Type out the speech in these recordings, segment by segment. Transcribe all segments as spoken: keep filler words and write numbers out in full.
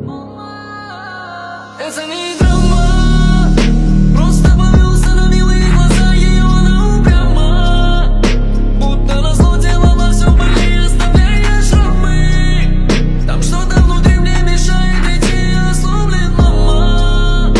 Это не драма, просто повелся на милые глаза ее, она упряма. Будто назло делала все более, оставляя шрамы. Там что-то внутри мне мешает идти, я сломлен, мама.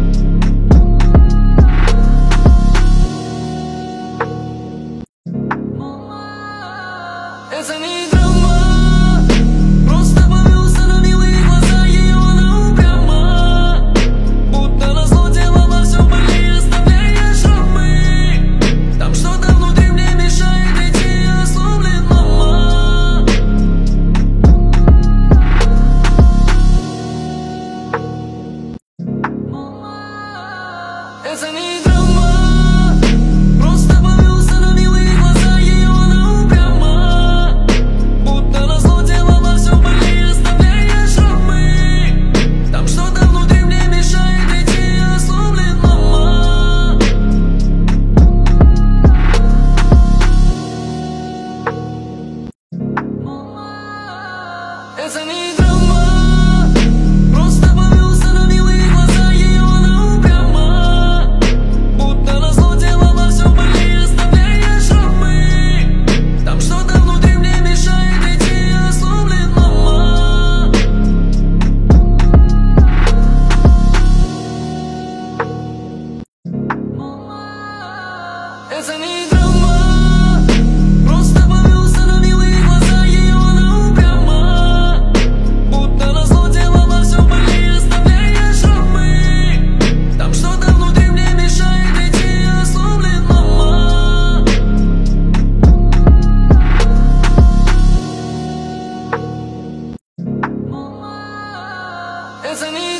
Это не драма, просто повелся на милые глаза ее, она упряма. Будто назло делала все более, оставляя шрамы. Там что-то внутри мне мешает идти, я сломлен, мама. Это не драма, просто повелся на милые глаза ее, она упряма. Будто назло делала все более, оставляя шрамы. Там что-то внутри мне мешает идти, я сломлен, мама. Это не драма, просто повелся на милые глаза ее, она упряма. Будто назло делала все более, оставляя шрамы. Там что-то внутри мне мешает идти, я сломлен, мама. Это не драма, просто повелся на милые глаза ее, она упряма. Будто назло делала все более, оставляя шрамы. Там что-то внутри мне мешает идти, я сломлен, мама. Это не